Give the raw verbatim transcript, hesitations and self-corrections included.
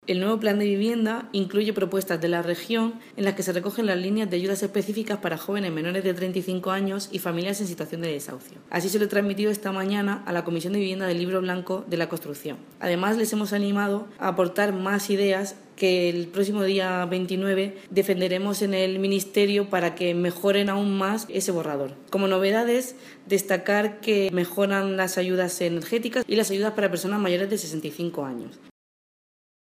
El nuevo plan de vivienda incluye propuestas de la región en las que se recogen las líneas de ayudas específicas para jóvenes menores de treinta y cinco años y familias en situación de desahucio. Así se lo he transmitido esta mañana a la Comisión de Vivienda del Libro Blanco de la Construcción. Además, les hemos animado a aportar más ideas que el próximo día veintinueve defenderemos en el Ministerio para que mejoren aún más ese borrador. Como novedades, destacar que mejoran las ayudas energéticas y las ayudas para personas mayores de sesenta y cinco años.